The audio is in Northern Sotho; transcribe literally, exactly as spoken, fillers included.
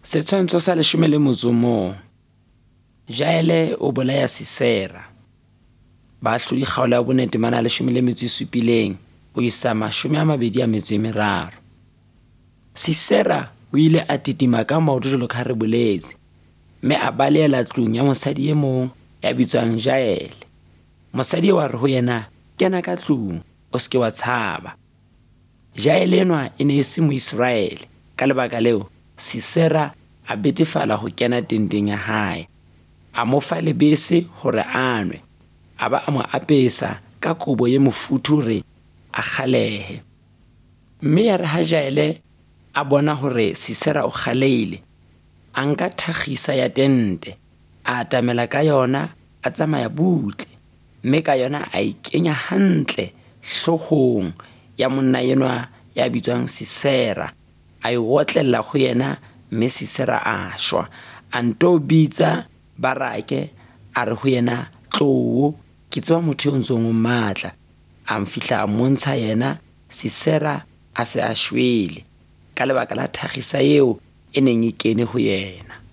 Setshwantsho sa leshome le motso o mong. Jaele o bolaya Sisera. Baahlodi kgaolo ya bonnete mana leshome le metso e supileng o isa mashome a mabedi a metso e meraro. Sisera o ile a titima ka maoto jwalo ka ha re boletse, mme a balehela tlung ya mosadi e mong ya bitswang Jaele. Mosadi wa re ho yena, kena ka tlung, o se ke wa tshaba. Jaele enwa e ne e se Moisraele, ka lebaka leo Sisera a betefala ho kena tenteng ya hae, a mo fa lebese hore a nwe, a ba a mo apesa ka kobo ye mofuthu hore a khalehe. Mme ya re ha Jaele a bona hore Sisera o khaleile, a nka thakgisa ya tente, a atamela ka yona, a tsamaya butle, mme ka yona a ikenya hantle hloohong ya monna enwa ya bitswang Sisera, a e otlella ho yena, mme Sisera a shwa, a nto bitsa barake a re ho yena, tlou, ke tseba motho yo ntsong o matla, a mfihla a montsha yena. Sisera a se a shwele ka lebaka la thakgisa eo e neng e kene ho yena.